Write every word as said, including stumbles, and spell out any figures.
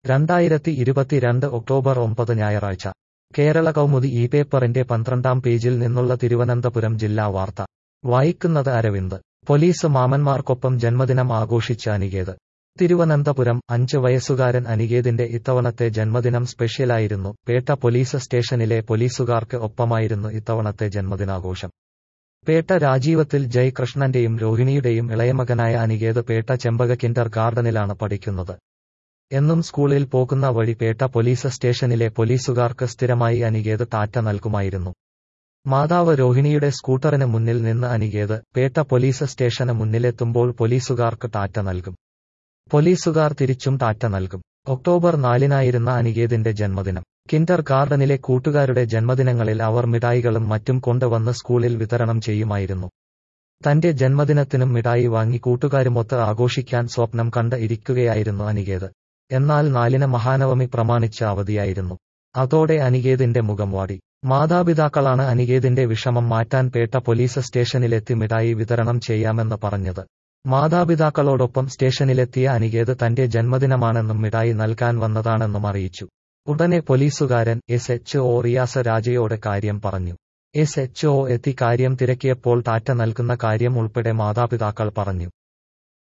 രണ്ടായിരത്തി ഇരുപത്തിരണ്ട് ഒക്ടോബർ ഒമ്പത് ഞായറാഴ്ച കേരള കൗമുദി ഈ പേപ്പറിന്റെ പന്ത്രണ്ടാം പേജിൽ നിന്നുള്ള തിരുവനന്തപുരം ജില്ലാ വാർത്ത വായിക്കുന്നത് അരവിന്ദ്. പോലീസ് മാമന്മാർക്കൊപ്പം ജന്മദിനം ആഘോഷിച്ച അനികേത്. തിരുവനന്തപുരം അഞ്ച് വയസ്സുകാരൻ അനികേതിന്റെ ഇത്തവണത്തെ ജന്മദിനം സ്പെഷ്യലായിരുന്നു. പേട്ട പോലീസ് സ്റ്റേഷനിലെ പോലീസുകാർക്ക് ഒപ്പമായിരുന്നു ഇത്തവണത്തെ ജന്മദിനാഘോഷം. പേട്ട രാജീവത്തിൽ ജയ് കൃഷ്ണന്റെയും രോഹിണിയുടെയും ഇളയമകനായ അനികേത് പേട്ട ചെമ്പക കിൻഡർ ഗാർഡനിലാണ് പഠിക്കുന്നത്. എന്നും സ്കൂളിൽ പോകുന്ന വഴി പേട്ട പോലീസ് സ്റ്റേഷനിലെ പോലീസുകാർക്ക് സ്ഥിരമായി അനികേത് ടാറ്റ നൽകുമായിരുന്നു. മാതാവ് രോഹിണിയുടെ സ്കൂട്ടറിന് മുന്നിൽ നിന്ന് അനികേത് പേട്ട പോലീസ് സ്റ്റേഷന് മുന്നിലെത്തുമ്പോൾ പോലീസുകാർക്ക് ടാറ്റ നൽകും. പോലീസുകാർ തിരിച്ചും ടാറ്റ നൽകും. ഒക്ടോബർ നാലിനായിരുന്ന അനികേതിന്റെ ജന്മദിനം. കിൻഡർ ഗാർഡനിലെ കൂട്ടുകാരുടെ ജന്മദിനങ്ങളിൽ അവർ മിഠായികളും മറ്റും കൊണ്ടുവന്ന് സ്കൂളിൽ വിതരണം ചെയ്യുമായിരുന്നു. തന്റെ ജന്മദിനത്തിനും മിഠായി വാങ്ങി കൂട്ടുകാരുമൊത്ത് ആഘോഷിക്കാൻ സ്വപ്നം കണ്ട് ഇരിക്കുകയായിരുന്നു അനികേത്. എന്നാൽ നാലിന് മഹാനവമി പ്രമാണിച്ച് അവധിയായിരുന്നു. അതോടെ അനികേതിന്റെ മുഖം വാടി. മാതാപിതാക്കളാണ് അനികേതിന്റെ വിഷമം മാറ്റാൻ പേട്ട പോലീസ് സ്റ്റേഷനിലെത്തി മിഠായി വിതരണം ചെയ്യാമെന്ന് പറഞ്ഞത്. മാതാപിതാക്കളോടൊപ്പം സ്റ്റേഷനിലെത്തിയ അനികേത് തന്റെ ജന്മദിനമാണെന്നും മിഠായി നൽകാൻ വന്നതാണെന്നും അറിയിച്ചു. ഉടനെ പോലീസുകാരൻ എസ് എച്ച് ഒ റിയാസ് രാജയോട് കാര്യം പറഞ്ഞു. എസ് എച്ച് ഒ എത്തി കാര്യം തിരക്കിയപ്പോൾ ടാറ്റ നൽകുന്ന കാര്യം ഉൾപ്പെടെ മാതാപിതാക്കൾ പറഞ്ഞു.